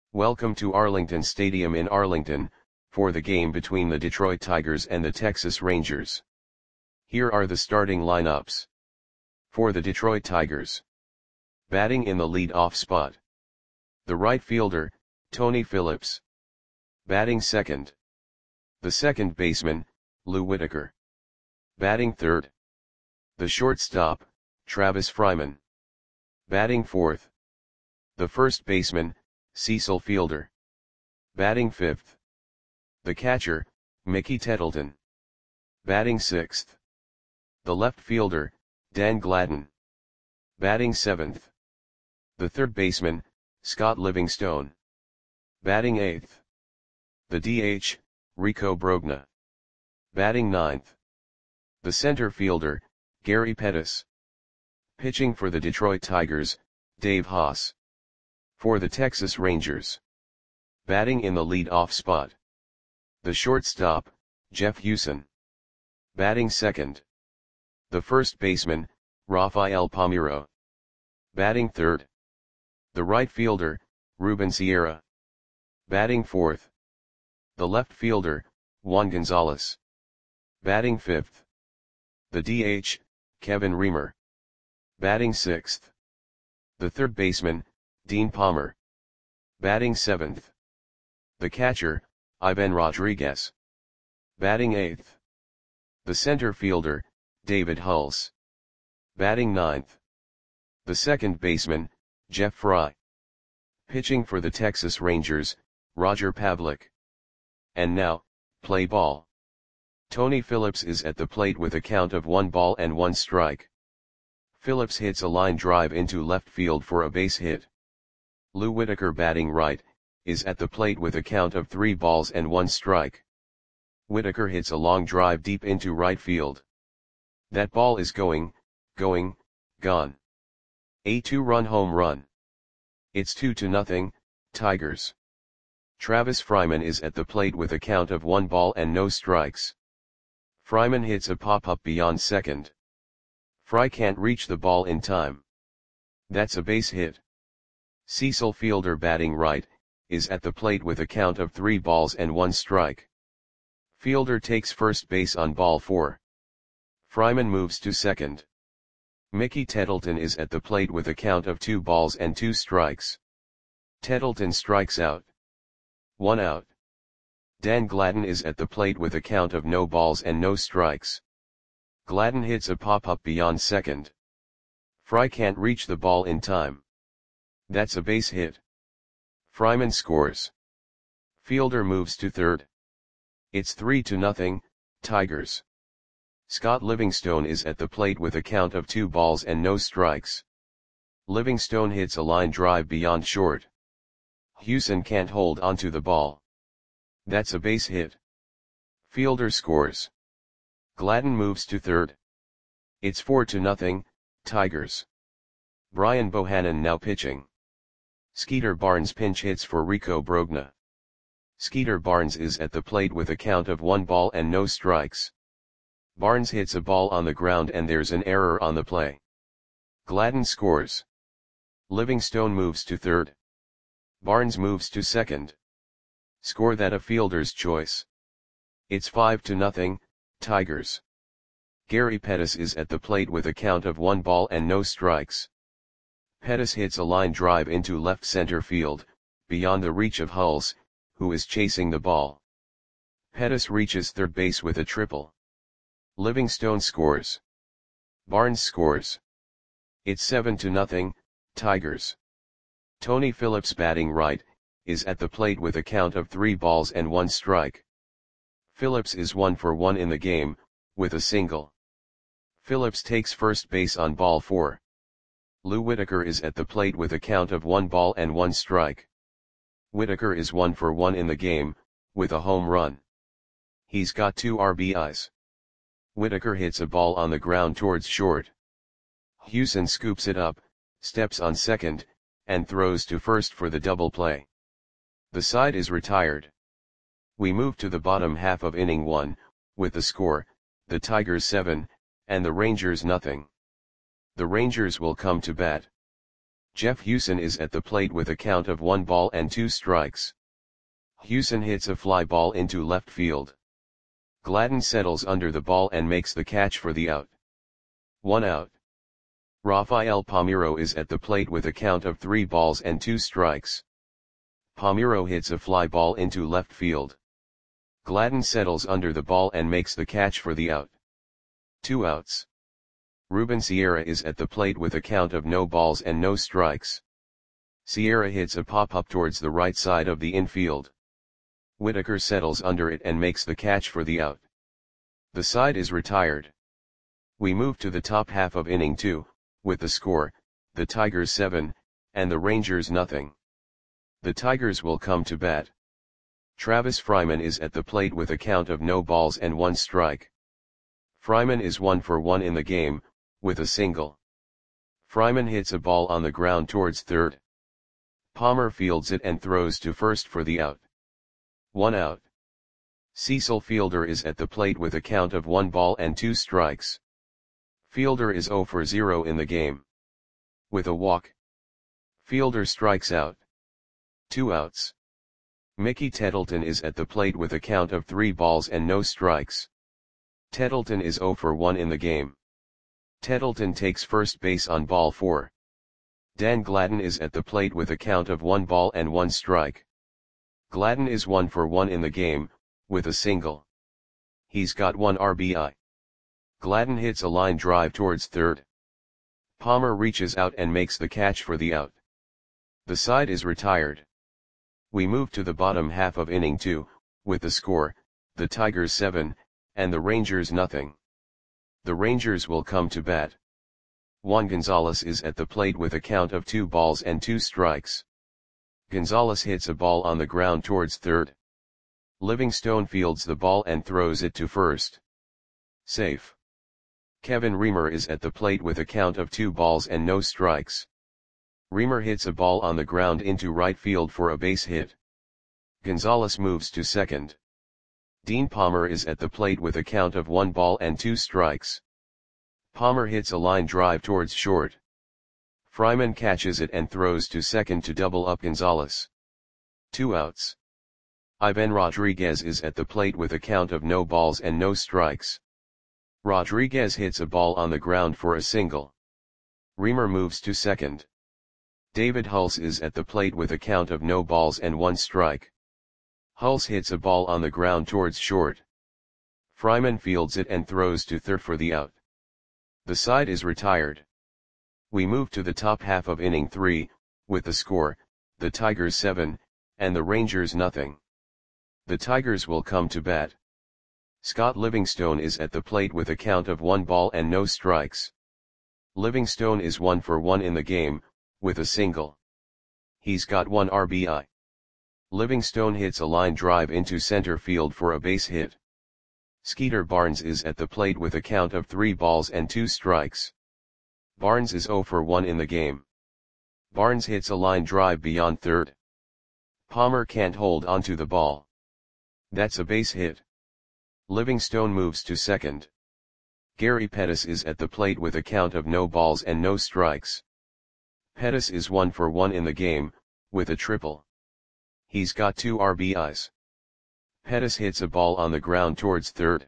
Welcome to Arlington Stadium in Arlington, for the game between the Detroit Tigers and the Texas Rangers. Here are the starting lineups. For the Detroit Tigers. Batting in the lead-off spot. The right fielder, Tony Phillips. Batting second. The second baseman, Lou Whitaker. Batting third. The shortstop, Travis Fryman. Batting fourth. The first baseman, Cecil Fielder. Batting fifth. The catcher, Mickey Tettleton. Batting sixth. The left fielder, Dan Gladden. Batting seventh. The third baseman, Scott Livingstone. Batting eighth. The DH, Rico Brogna. Batting ninth. The center fielder, Gary Pettis. Pitching for the Detroit Tigers, Dave Haas. For the Texas Rangers. Batting in the lead-off spot. The shortstop, Jeff Hewson. Batting second. The first baseman, Rafael Palmeiro. Batting third. The right fielder, Ruben Sierra. Batting fourth. The left fielder, Juan Gonzalez. Batting fifth. The DH, Kevin Reamer. Batting sixth. The third baseman, Dean Palmer. Batting seventh. The catcher, Ivan Rodriguez. Batting eighth. The center fielder, David Hulse. Batting ninth. The second baseman, Jeff Fry. Pitching for the Texas Rangers, Roger Pavlik. And now, play ball. Tony Phillips is at the plate with a count of 1-1 Phillips hits a line drive into left field for a base hit. Lou Whitaker, batting right, is at the plate with a count of 3-1. Whitaker hits a long drive deep into right field. That ball is gone. A 2-run home run. It's 2-0, Tigers. Travis Fryman is at the plate with a count of 1-0. Fryman hits a pop-up beyond second. Fry can't reach the ball in time. That's a base hit. Cecil Fielder, batting right, is at the plate with a count of 3-1. Fielder takes first base on ball 4. Fryman moves to second. Mickey Tettleton is at the plate with a count of 2-2. Tettleton strikes out. 1 out. Dan Gladden is at the plate with a count of no balls and no strikes. Gladden hits a pop-up beyond second. Fry can't reach the ball in time. That's a base hit. Fryman scores. Fielder moves to third. It's 3-0, Tigers. Scott Livingstone is at the plate with a count of 2 balls and no strikes. Livingstone hits a line drive beyond short. Hewson can't hold onto the ball. That's a base hit. Fielder scores. Gladden moves to third. It's 4-0, Tigers. Brian Bohannon now pitching. Skeeter Barnes pinch hits for Rico Brogna. Skeeter Barnes is at the plate with a count of 1 ball and no strikes. Barnes hits a ball on the ground and there's an error on the play. Gladden scores. Livingstone moves to third. Barnes moves to second. Score that a fielder's choice. It's 5-0, Tigers. Gary Pettis is at the plate with a count of 1 ball and no strikes. Pettis hits a line drive into left center field, beyond the reach of Hulse, who is chasing the ball. Pettis reaches third base with a triple. Livingstone scores. Barnes scores. It's 7-0, Tigers. Tony Phillips, batting right, is at the plate with a count of 3-1. Phillips is 1 for 1 in the game, with a single. Phillips takes first base on ball 4. Lou Whitaker is at the plate with a count of 1-1. Whitaker is 1 for 1 in the game, with a home run. He's got 2 RBIs. Whitaker hits a ball on the ground towards short. Hewson scoops it up, steps on second, and throws to first for the double play. The side is retired. We move to the bottom half of inning 1, with the score, the Tigers 7, and the Rangers nothing. The Rangers will come to bat. Jeff Hewson is at the plate with a count of 1 ball and 2 strikes. Hewson hits a fly ball into left field. Gladden settles under the ball and makes the catch for the out. 1 out. Rafael Palmeiro is at the plate with a count of 3 balls and 2 strikes. Palmeiro hits a fly ball into left field. Gladden settles under the ball and makes the catch for the out. 2 outs. Ruben Sierra is at the plate with a count of no balls and no strikes. Sierra hits a pop-up towards the right side of the infield. Whitaker settles under it and makes the catch for the out. The side is retired. We move to the top half of inning 2, with the score, the Tigers 7, and the Rangers nothing. The Tigers will come to bat. Travis Fryman is at the plate with a count of no balls and 1 strike. Fryman is 1 for 1 in the game, with a single. Fryman hits a ball on the ground towards third. Palmer fields it and throws to first for the out. 1 out. Cecil Fielder is at the plate with a count of 1 ball and 2 strikes. Fielder is 0 for 0 in the game. With a walk. Fielder strikes out. 2 outs. Mickey Tettleton is at the plate with a count of 3 balls and no strikes. Tettleton is 0 for 1 in the game. Tettleton takes first base on ball 4. Dan Gladden is at the plate with a count of 1 ball and 1 strike. Gladden is 1 for 1 in the game, with a single. He's got 1 RBI. Gladden hits a line drive towards third. Palmer reaches out and makes the catch for the out. The side is retired. We move to the bottom half of inning 2, with the score, the Tigers 7, and the Rangers nothing. The Rangers will come to bat. Juan Gonzalez is at the plate with a count of 2 balls and 2 strikes. Gonzalez hits a ball on the ground towards third. Livingstone fields the ball and throws it to first. Safe. Kevin Reamer is at the plate with a count of 2 balls and no strikes. Reamer hits a ball on the ground into right field for a base hit. Gonzalez moves to second. Dean Palmer is at the plate with a count of 1 ball and 2 strikes. Palmer hits a line drive towards short. Fryman catches it and throws to second to double up Gonzalez. 2 outs. Ivan Rodriguez is at the plate with a count of no balls and no strikes. Rodriguez hits a ball on the ground for a single. Reamer moves to second. David Hulse is at the plate with a count of no balls and 1 strike. Hulse hits a ball on the ground towards short. Fryman fields it and throws to third for the out. The side is retired. We move to the top half of inning 3, with the score, the Tigers 7, and the Rangers nothing. The Tigers will come to bat. Scott Livingstone is at the plate with a count of 1 ball and no strikes. Livingstone is 1 for 1 in the game, with a single. He's got 1 RBI. Livingstone hits a line drive into center field for a base hit. Skeeter Barnes is at the plate with a count of 3 balls and 2 strikes. Barnes is 0 for 1 in the game. Barnes hits a line drive beyond third. Palmer can't hold onto the ball. That's a base hit. Livingstone moves to second. Gary Pettis is at the plate with a count of no balls and no strikes. Pettis is 1 for 1 in the game, with a triple. He's got 2 RBIs. Pettis hits a ball on the ground towards third.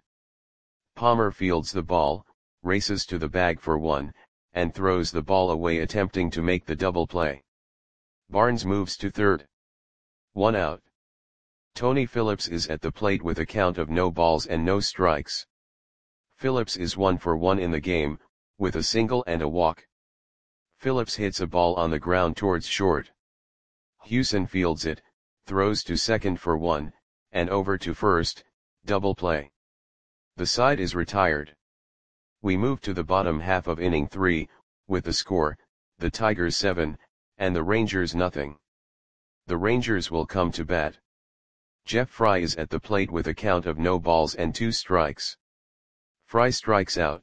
Palmer fields the ball, races to the bag for 1, and throws the ball away attempting to make the double play. Barnes moves to third. 1 out. Tony Phillips is at the plate with a count of no balls and no strikes. Phillips is 1 for 1 in the game, with a single and a walk. Phillips hits a ball on the ground towards short. Hewson fields it, throws to second for 1, and over to first, double play. The side is retired. We move to the bottom half of inning 3, with the score, the Tigers 7, and the Rangers nothing. The Rangers will come to bat. Jeff Fry is at the plate with a count of no balls and 2 strikes. Fry strikes out.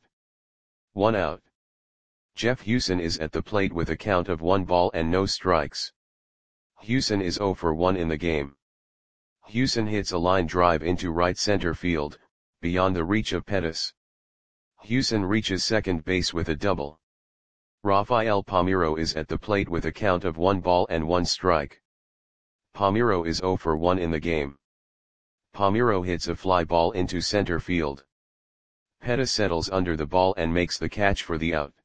1 out. Jeff Hewson is at the plate with a count of 1 ball and no strikes. Hewson is 0 for 1 in the game. Hewson hits a line drive into right center field, beyond the reach of Pettis. Hewson reaches second base with a double. Rafael Palmeiro is at the plate with a count of 1 ball and 1 strike. Palmeiro is 0 for 1 in the game. Palmeiro hits a fly ball into center field. Pettis settles under the ball and makes the catch for the out.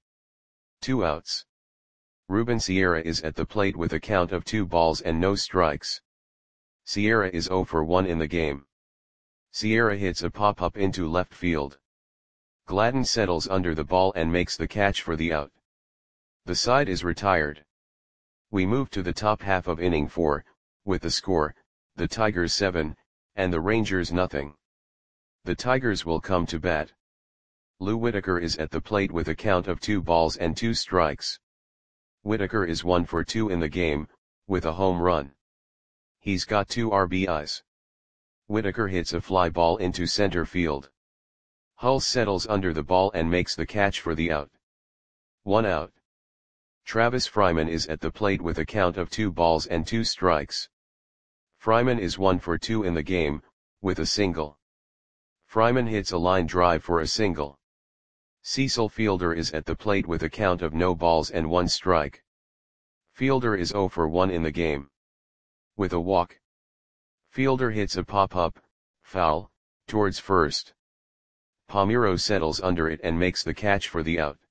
2 outs. Ruben Sierra is at the plate with a count of 2 balls and no strikes. Sierra is 0 for 1 in the game. Sierra hits a pop-up into left field. Gladden settles under the ball and makes the catch for the out. The side is retired. We move to the top half of inning 4, with the score, the Tigers 7, and the Rangers nothing. The Tigers will come to bat. Lou Whitaker is at the plate with a count of 2 balls and 2 strikes. Whitaker is 1 for 2 in the game, with a home run. He's got 2 RBIs. Whitaker hits a fly ball into center field. Hulse settles under the ball and makes the catch for the out. 1 out. Travis Fryman is at the plate with a count of 2 balls and 2 strikes. Fryman is 1 for 2 in the game, with a single. Fryman hits a line drive for a single. Cecil Fielder is at the plate with a count of no balls and 1 strike. Fielder is 0 for 1 in the game. With a walk. Fielder hits a pop-up, foul, towards first. Palmeiro settles under it and makes the catch for the out.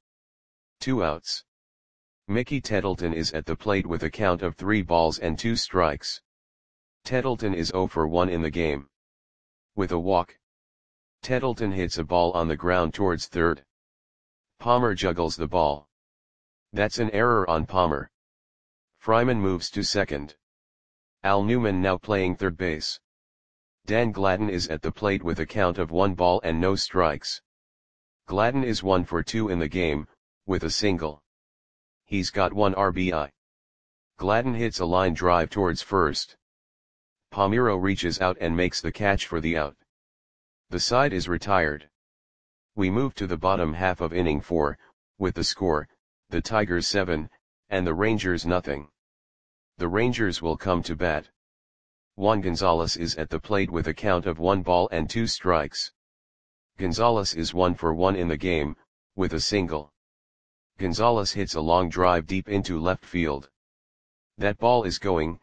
2 outs. Mickey Tettleton is at the plate with a count of 3 balls and 2 strikes. Tettleton is 0 for 1 in the game. With a walk. Tettleton hits a ball on the ground towards third. Palmer juggles the ball. That's an error on Palmer. Fryman moves to second. Al Newman now playing third base. Dan Gladden is at the plate with a count of 1 ball and no strikes. Gladden is 1 for 2 in the game, with a single. He's got 1 RBI. Gladden hits a line drive towards first. Palmeiro reaches out and makes the catch for the out. The side is retired. We move to the bottom half of inning 4, with the score, the Tigers 7, and the Rangers nothing. The Rangers will come to bat. Juan Gonzalez is at the plate with a count of 1 ball and 2 strikes. Gonzalez is 1 for 1 in the game, with a single. Gonzalez hits a long drive deep into left field. That ball is gone.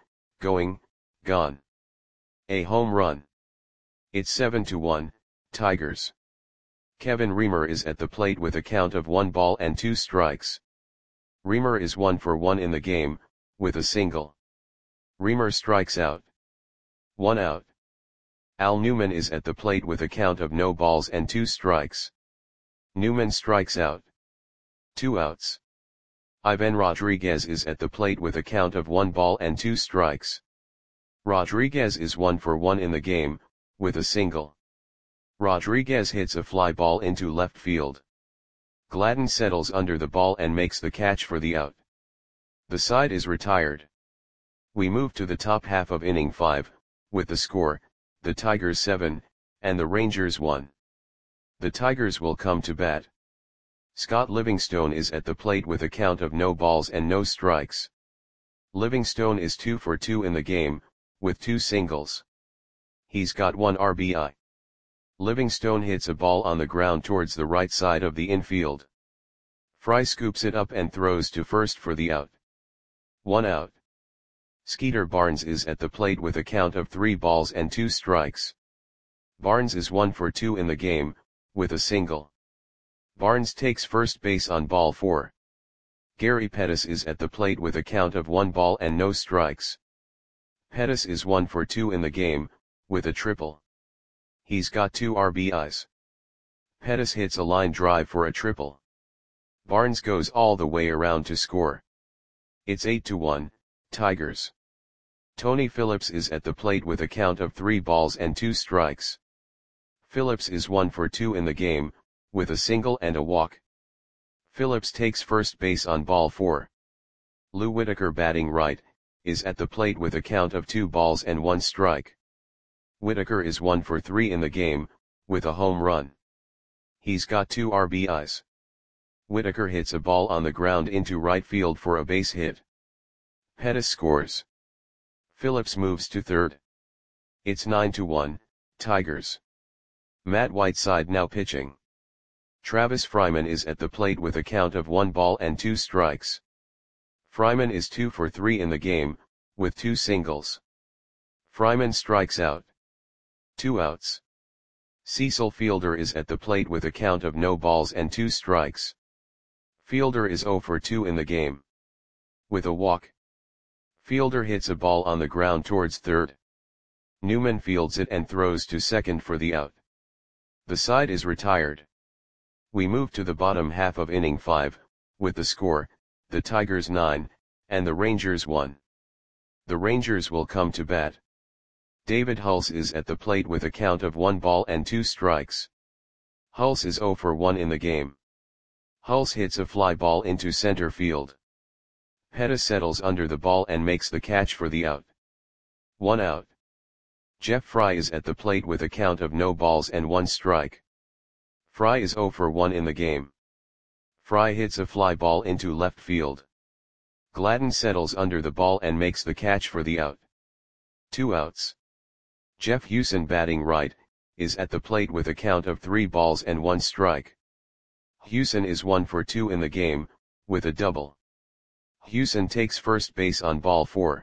A home run. It's 7-1, Tigers. Kevin Reamer is at the plate with a count of 1 ball and 2 strikes. Reamer is 1 for 1 in the game, with a single. Reamer strikes out. 1 out. Al Newman is at the plate with a count of no balls and 2 strikes. Newman strikes out. 2 outs. Ivan Rodriguez is at the plate with a count of 1 ball and 2 strikes. Rodriguez is 1 for 1 in the game, with a single. Rodriguez hits a fly ball into left field. Gladden settles under the ball and makes the catch for the out. The side is retired. We move to the top half of inning 5, with the score, the Tigers 7, and the Rangers 1. The Tigers will come to bat. Scott Livingstone is at the plate with a count of no balls and no strikes. Livingstone is 2 for 2 in the game, with 2 singles. He's got 1 RBI. Livingstone hits a ball on the ground towards the right side of the infield. Fry scoops it up and throws to first for the out. 1 out. Skeeter Barnes is at the plate with a count of 3 balls and 2 strikes. Barnes is 1 for 2 in the game, with a single. Barnes takes first base on ball 4. Gary Pettis is at the plate with a count of 1 ball and no strikes. Pettis is 1 for 2 in the game, with a triple. He's got 2 RBIs. Pettis hits a line drive for a triple. Barnes goes all the way around to score. It's 8-1, Tigers. Tony Phillips is at the plate with a count of 3 balls and 2 strikes. Phillips is 1 for 2 in the game, with a single and a walk. Phillips takes first base on ball 4. Lou Whitaker, batting right, is at the plate with a count of 2 balls and 1 strike. Whitaker is 1 for 3 in the game, with a home run. He's got 2 RBIs. Whitaker hits a ball on the ground into right field for a base hit. Pettis scores. Phillips moves to third. It's 9-1, Tigers. Matt Whiteside now pitching. Travis Fryman is at the plate with a count of 1 ball and 2 strikes. Fryman is 2 for 3 in the game, with 2 singles. Fryman strikes out. 2 outs. Cecil Fielder is at the plate with a count of no balls and 2 strikes. Fielder is 0 for 2 in the game. With a walk. Fielder hits a ball on the ground towards third. Newman fields it and throws to second for the out. The side is retired. We move to the bottom half of inning 5, with the score, the Tigers 9, and the Rangers 1. The Rangers will come to bat. David Hulse is at the plate with a count of 1 ball and 2 strikes. Hulse is 0 for 1 in the game. Hulse hits a fly ball into center field. Pettis settles under the ball and makes the catch for the out. 1 out. Jeff Fry is at the plate with a count of no balls and 1 strike. Fry is 0 for 1 in the game. Fry hits a fly ball into left field. Gladden settles under the ball and makes the catch for the out. 2 outs. Jeff Hewson, batting right, is at the plate with a count of 3 balls and 1 strike. Hewson is 1 for 2 in the game, with a double. Hewson takes first base on ball 4.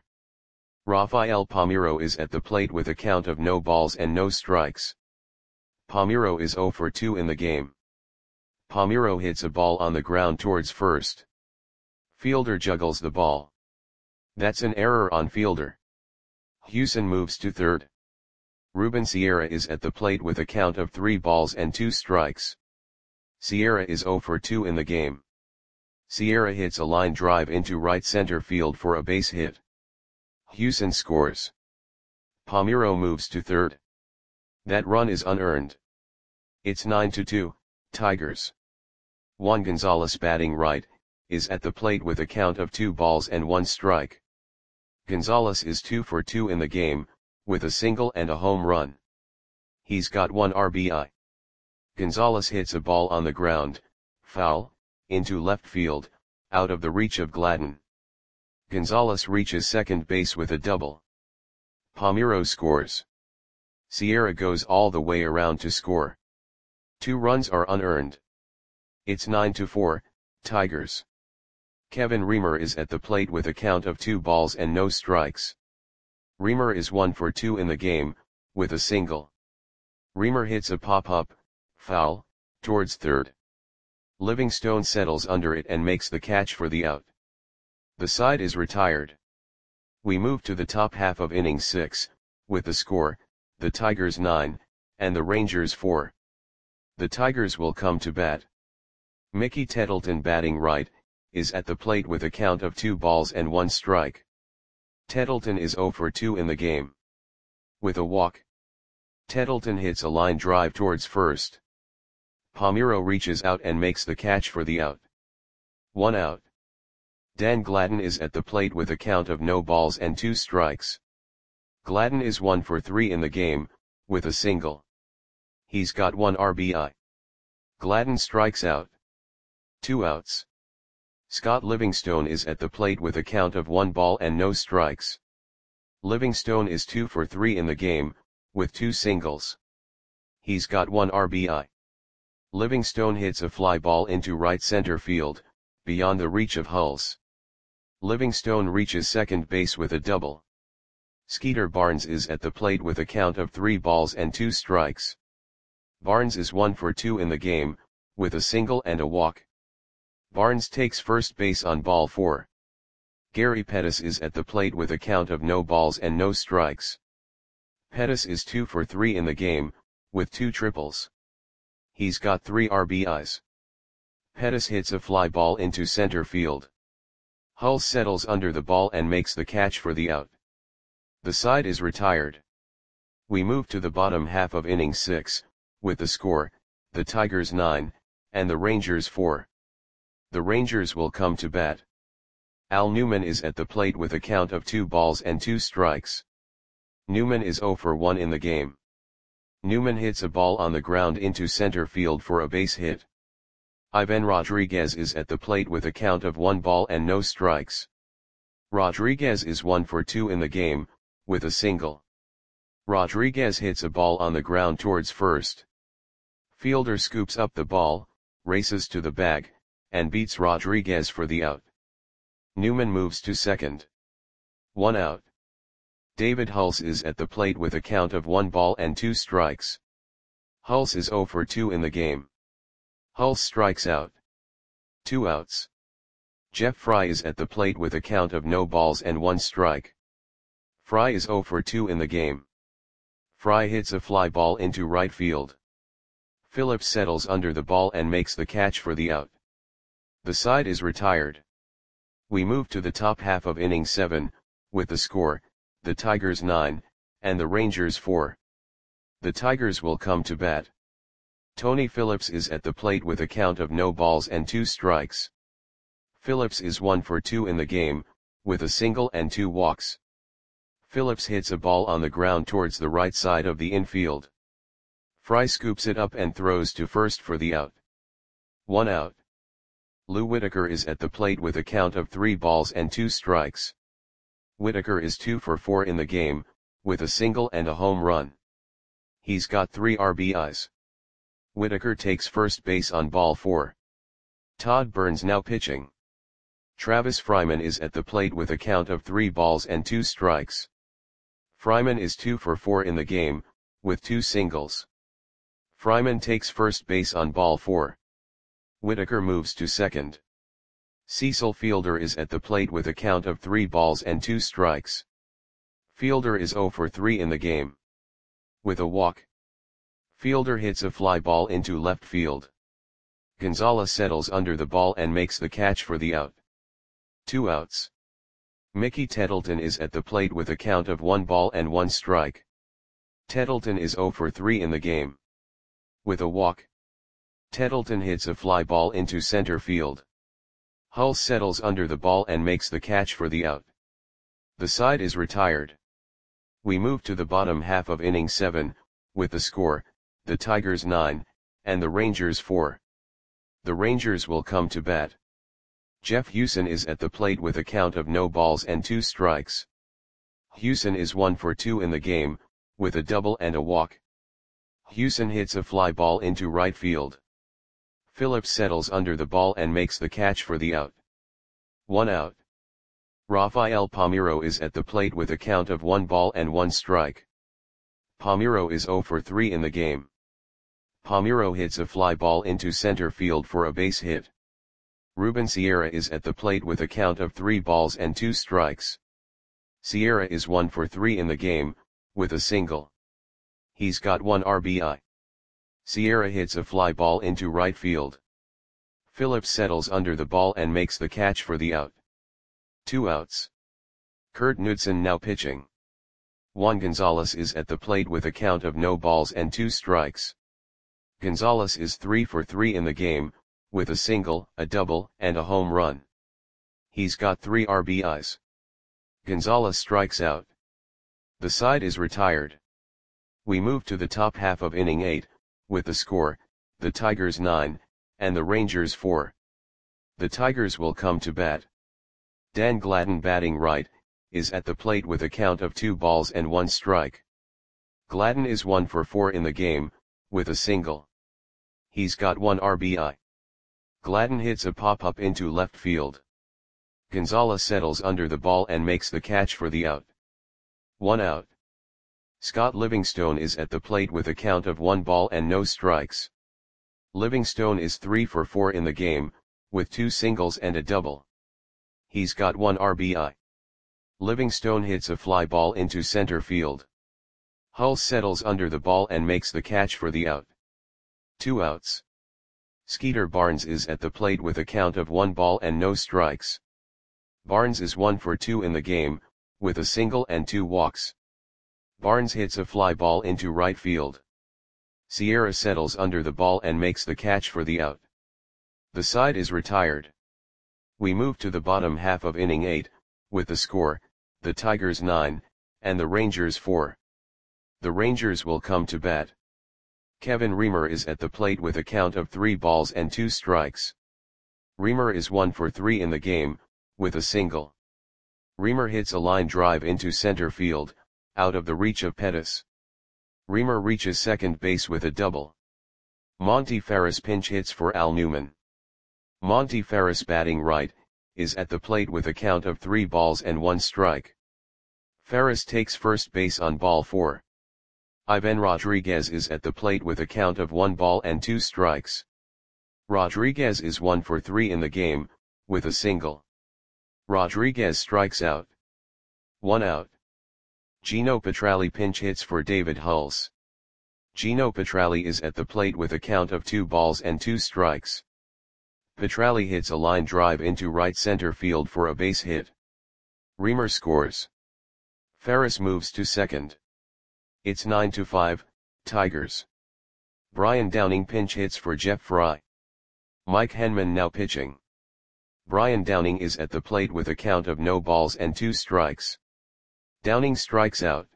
Rafael Palmeiro is at the plate with a count of no balls and no strikes. Palmeiro is 0 for 2 in the game. Palmeiro hits a ball on the ground towards first. Fielder juggles the ball. That's an error on Fielder. Hewson moves to third. Ruben Sierra is at the plate with a count of 3 balls and 2 strikes. Sierra is 0 for 2 in the game. Sierra hits a line drive into right center field for a base hit. Hewson scores. Palmeiro moves to third. That run is unearned. It's 9-2, Tigers. Juan Gonzalez, batting right, is at the plate with a count of 2 balls and 1 strike. Gonzalez is 2 for 2 in the game, with a single and a home run. He's got 1 RBI. Gonzalez hits a ball on the ground, foul, into left field, out of the reach of Gladden. Gonzalez reaches second base with a double. Palmeiro scores. Sierra goes all the way around to score. 2 runs are unearned. It's 9-4, Tigers. Kevin Reamer is at the plate with a count of 2 balls and no strikes. Reamer is 1 for 2 in the game, with a single. Reamer hits a pop-up, foul, towards third. Livingstone settles under it and makes the catch for the out. The side is retired. We move to the top half of inning 6, with the score, the Tigers 9, and the Rangers 4. The Tigers will come to bat. Mickey Tettleton, batting right, is at the plate with a count of 2 balls and 1 strike. Tettleton is 0 for 2 in the game. With a walk. Tettleton hits a line drive towards first. Palmeiro reaches out and makes the catch for the out. 1 out. Dan Gladden is at the plate with a count of no balls and 2 strikes. Gladden is 1 for 3 in the game, with a single. He's got 1 RBI. Gladden strikes out. 2 outs. Scott Livingstone is at the plate with a count of 1 ball and no strikes. Livingstone is 2 for 3 in the game, with 2 singles. He's got 1 RBI. Livingstone hits a fly ball into right center field, beyond the reach of Hulse. Livingstone reaches second base with a double. Skeeter Barnes is at the plate with a count of 3 balls and 2 strikes. Barnes is 1 for 2 in the game, with a single and a walk. Barnes takes first base on ball 4. Gary Pettis is at the plate with a count of no balls and no strikes. Pettis is 2 for 3 in the game, with 2 triples. He's got 3 RBIs. Pettis hits a fly ball into center field. Hulse settles under the ball and makes the catch for the out. The side is retired. We move to the bottom half of inning 6, with the score, the Tigers 9, and the Rangers 4. The Rangers will come to bat. Al Newman is at the plate with a count of 2 balls and 2 strikes. Newman is 0 for 1 in the game. Newman hits a ball on the ground into center field for a base hit. Ivan Rodriguez is at the plate with a count of 1 ball and no strikes. Rodriguez is 1 for 2 in the game, with a single. Rodriguez hits a ball on the ground towards first. Fielder scoops up the ball, races to the bag, and beats Rodriguez for the out. Newman moves to second. 1 out. David Hulse is at the plate with a count of 1 ball and 2 strikes. Hulse is 0 for 2 in the game. Hulse strikes out. 2 outs. Jeff Fry is at the plate with a count of no balls and 1 strike. Fry is 0 for 2 in the game. Fry hits a fly ball into right field. Phillips settles under the ball and makes the catch for the out. The side is retired. We move to the top half of inning 7, with the score, the Tigers 9, and the Rangers 4. The Tigers will come to bat. Tony Phillips is at the plate with a count of no balls and 2 strikes. Phillips is 1 for 2 in the game, with a single and 2 walks. Phillips hits a ball on the ground towards the right side of the infield. Fry scoops it up and throws to first for the out. 1 out. Lou Whitaker is at the plate with a count of 3 balls and 2 strikes. Whitaker is 2 for 4 in the game, with a single and a home run. He's got 3 RBIs. Whitaker takes first base on ball 4. Todd Burns now pitching. Travis Fryman is at the plate with a count of 3 balls and 2 strikes. Fryman is 2 for 4 in the game, with 2 singles. Fryman takes first base on ball 4. Whitaker moves to second. Cecil Fielder is at the plate with a count of 3 balls and 2 strikes. Fielder is 0 for 3 in the game. With a walk, Fielder hits a fly ball into left field. Gonzalez settles under the ball and makes the catch for the out. 2 outs. Mickey Tettleton is at the plate with a count of 1 ball and 1 strike. Tettleton is 0 for 3 in the game. With a walk, Tettleton hits a fly ball into center field. Hulse settles under the ball and makes the catch for the out. The side is retired. We move to the bottom half of inning 7, with the score, the Tigers 9, and the Rangers 4. The Rangers will come to bat. Jeff Hewson is at the plate with a count of no balls and 2 strikes. Hewson is 1 for 2 in the game, with a double and a walk. Hewson hits a fly ball into right field. Phillips settles under the ball and makes the catch for the out. 1 out. Rafael Palmeiro is at the plate with a count of 1 ball and 1 strike. Palmeiro is 0 for 3 in the game. Palmeiro hits a fly ball into center field for a base hit. Ruben Sierra is at the plate with a count of 3 balls and 2 strikes. Sierra is 1 for 3 in the game, with a single. He's got 1 RBI. Sierra hits a fly ball into right field. Phillips settles under the ball and makes the catch for the out. 2 outs. Kurt Knudsen now pitching. Juan Gonzalez is at the plate with a count of no balls and 2 strikes. Gonzalez is 3 for 3 in the game, with a single, a double, and a home run. He's got 3 RBIs. Gonzalez strikes out. The side is retired. We move to the top half of inning 8, with the score, the Tigers 9, and the Rangers 4. The Tigers will come to bat. Dan Gladden batting right, is at the plate with a count of 2 balls and 1 strike. Gladden is 1 for 4 in the game, with a single. He's got 1 RBI. Gladden hits a pop-up into left field. Gonzalez settles under the ball and makes the catch for the out. 1 out. Scott Livingstone is at the plate with a count of 1 ball and no strikes. Livingstone is 3 for 4 in the game, with 2 singles and a double. He's got 1 RBI. Livingstone hits a fly ball into center field. Hulse settles under the ball and makes the catch for the out. 2 outs. Skeeter Barnes is at the plate with a count of 1 ball and no strikes. Barnes is 1 for 2 in the game, with a single and 2 walks. Barnes hits a fly ball into right field. Sierra settles under the ball and makes the catch for the out. The side is retired. We move to the bottom half of inning 8, with the score, the Tigers 9, and the Rangers 4. The Rangers will come to bat. Kevin Reamer is at the plate with a count of 3 balls and 2 strikes. Reamer is 1 for 3 in the game, with a single. Reamer hits a line drive into center field, out of the reach of Pettis. Reamer reaches second base with a double. Monty Ferris pinch hits for Al Newman. Monty Ferris batting right, is at the plate with a count of 3 balls and 1 strike. Ferris takes first base on ball 4. Ivan Rodriguez is at the plate with a count of 1 ball and 2 strikes. Rodriguez is 1 for 3 in the game, with a single. Rodriguez strikes out. 1 out. Gino Petralli pinch hits for David Hulse. Gino Petralli is at the plate with a count of 2 balls and 2 strikes. Petralli hits a line drive into right center field for a base hit. Reamer scores. Ferris moves to second. It's 9-5, Tigers. Brian Downing pinch hits for Jeff Fry. Mike Henman now pitching. Brian Downing is at the plate with a count of no balls and 2 strikes. Downing strikes out.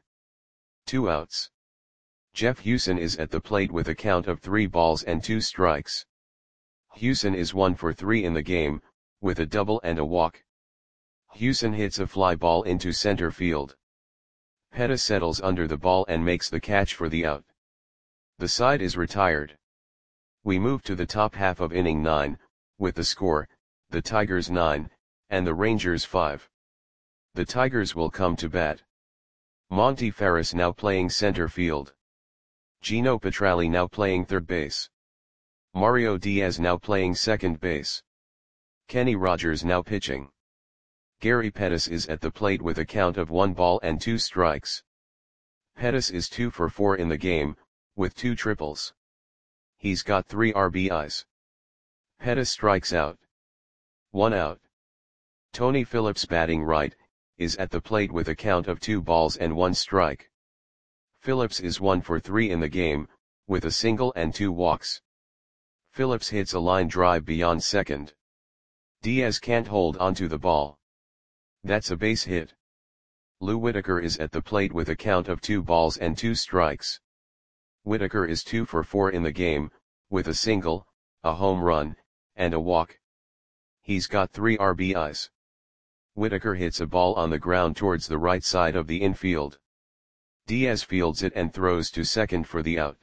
2 outs. Jeff Hewson is at the plate with a count of 3 balls and 2 strikes. Hewson is 1 for 3 in the game, with a double and a walk. Hewson hits a fly ball into center field. Pettis settles under the ball and makes the catch for the out. The side is retired. We move to the top half of inning 9, with the score, the Tigers 9, and the Rangers 5. The Tigers will come to bat. Monty Ferris now playing center field. Gino Petralli now playing third base. Mario Diaz now playing second base. Kenny Rogers now pitching. Gary Pettis is at the plate with a count of 1 ball and 2 strikes. Pettis is 2 for 4 in the game, with 2 triples. He's got 3 RBIs. Pettis strikes out. 1 out. Tony Phillips batting right, is at the plate with a count of 2 balls and 1 strike. Phillips is 1 for 3 in the game, with a single and 2 walks. Phillips hits a line drive beyond second. Diaz can't hold onto the ball. That's a base hit. Lou Whitaker is at the plate with a count of 2 balls and 2 strikes. Whitaker is 2 for 4 in the game, with a single, a home run, and a walk. He's got 3 RBIs. Whitaker hits a ball on the ground towards the right side of the infield. Diaz fields it and throws to second for the out.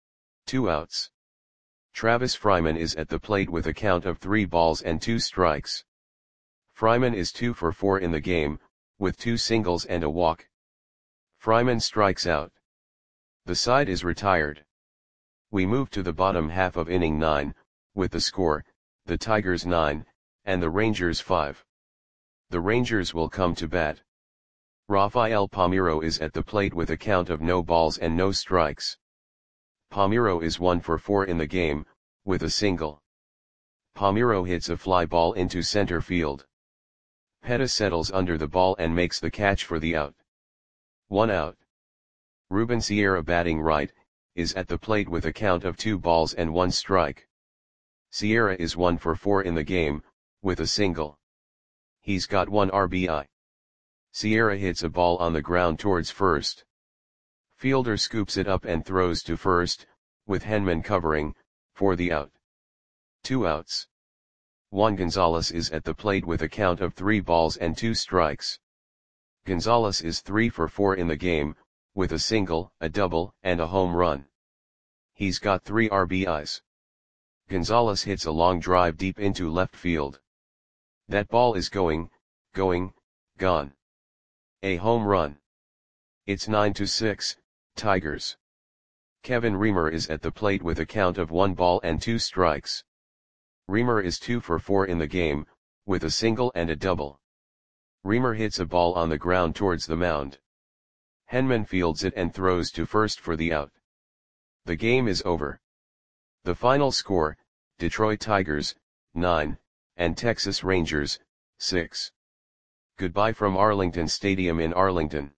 2 outs. Travis Fryman is at the plate with a count of 3 balls and 2 strikes. Fryman is 2 for 4 in the game, with 2 singles and a walk. Fryman strikes out. The side is retired. We move to the bottom half of inning 9, with the score, the Tigers 9, and the Rangers 5. The Rangers will come to bat. Rafael Palmeiro is at the plate with a count of no balls and no strikes. Palmeiro is 1 for 4 in the game, with a single. Palmeiro hits a fly ball into center field. Pettis settles under the ball and makes the catch for the out. 1 out. Ruben Sierra batting right, is at the plate with a count of 2 balls and 1 strike. Sierra is 1 for 4 in the game, with a single. He's got 1 RBI. Sierra hits a ball on the ground towards first. Fielder scoops it up and throws to first, with Henman covering, for the out. 2 outs. Juan Gonzalez is at the plate with a count of 3 balls and 2 strikes. Gonzalez is 3 for 4 in the game, with a single, a double, and a home run. He's got 3 RBIs. Gonzalez hits a long drive deep into left field. That ball is going, gone. A home run. It's 9-6, Tigers. Kevin Reamer is at the plate with a count of 1 ball and 2 strikes. Reamer is 2 for 4 in the game, with a single and a double. Reamer hits a ball on the ground towards the mound. Henman fields it and throws to first for the out. The game is over. The final score, Detroit Tigers, 9, and Texas Rangers, 6. Goodbye from Arlington Stadium in Arlington.